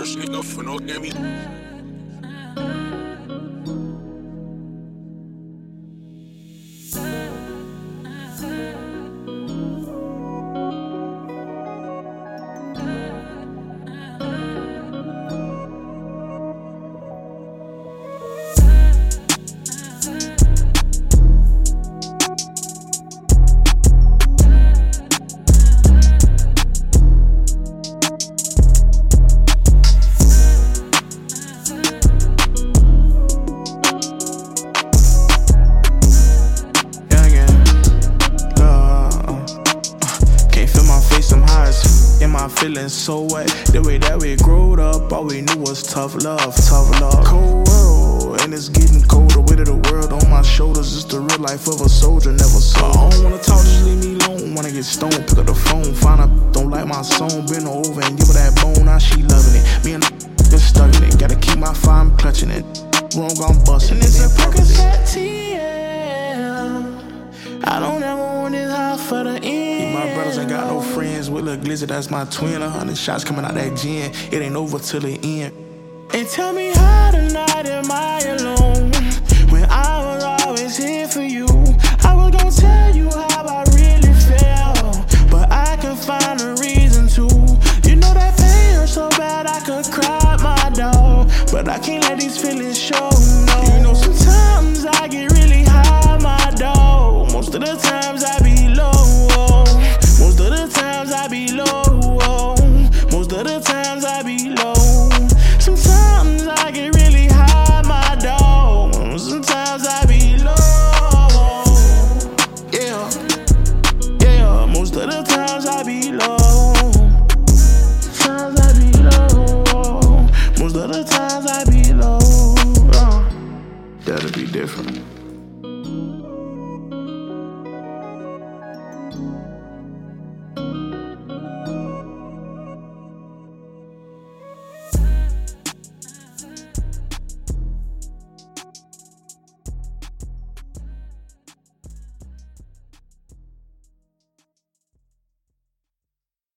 shit up for no enemy. Feeling so wet, the way that we growed up, all we knew was tough love, tough love. Cold world, and it's getting colder. Weight of the world on my shoulders, it's the real life of a soldier, never sold. I don't wanna talk, just leave me alone. Wanna get stoned, pick up the phone, find out don't like my song, bend over and give her that bone. Now she loving it, me and just stuck in it. Gotta keep my fire, I'm clutching it. Wrong, I'm busting it. It's a Percocet TL. I don't ever want this high for the end. My brothers ain't got no friends with Lil Glizzy, that's my twin. 100 shots coming out that gin, it ain't over till the end. And tell me how tonight am I alone, when I was always here for you. I was gonna tell you how I really felt, but I can find a reason to. You know that pain hurt so bad I could cry my dog, but I can't let these feelings show, no. You know sometimes I get really high, my dog. Most of the times I be low. Most of the times I be low. Most of the times I be low. Sometimes I get really high, my dog. Sometimes I be low. Yeah, yeah. Most of the times I be low. Sometimes I be low. Most of the times I be low. That'll be different.